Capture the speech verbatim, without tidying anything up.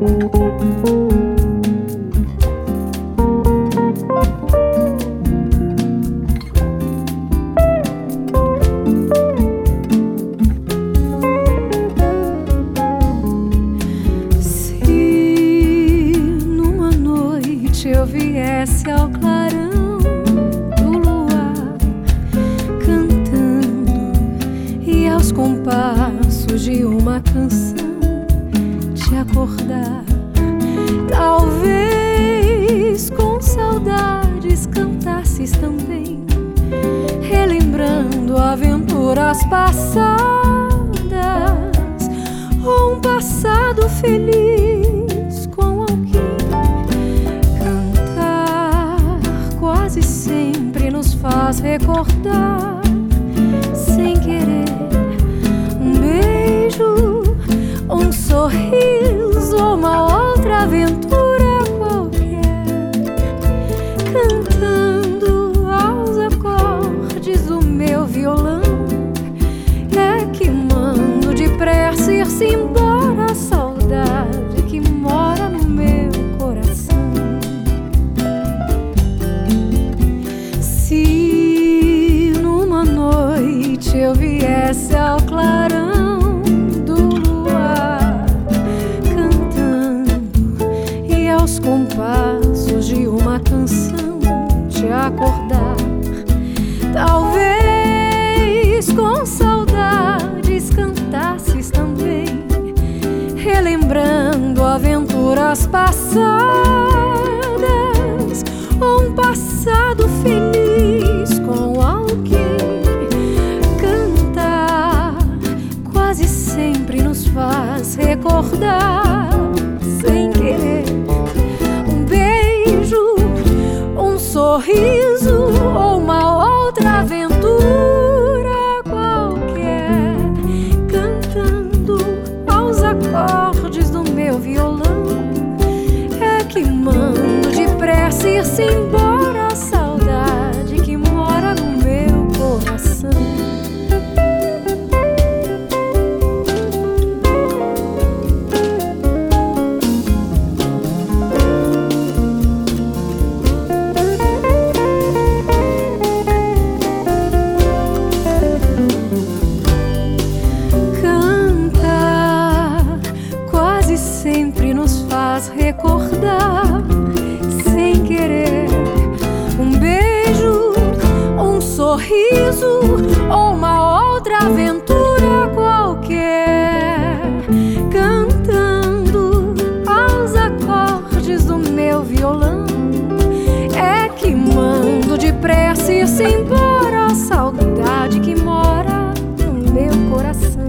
Eu viesse ao clarão do luar, cantando, e aos compassos de uma canção te acordar. Talvez com saudades cantasses também, relembrando aventuras passadas ou um passado feliz. Faz recordar, sem querer, um beijo, um sorriso ou uma outra aventura qualquer, cantando aos acordes do meu violão. É que mando depressa ir-se embora a saudade que mora no meu coração. Se numa noite eu viesse ao clarão do luar, cantando, e aos compassos de uma canção te acordar, talvez com saudades cantasses também, relembrando aventuras passadas ou um passado feliz com alguém. Cantar quase sempre nos faz recordar, sem querer, um beijo, um sorriso ou uma outra aventura qualquer, cantando aos acordes do meu violão. É que mando depressa ir-se embora a saudade que mora no meu coração. Cantar quase sempre nos faz recordar, sem querer, um beijo, um sorriso ou uma outra aventura qualquer, cantando aos acordes do meu violão. É que mando depressa ir-se embora a saudade que mora no meu coração.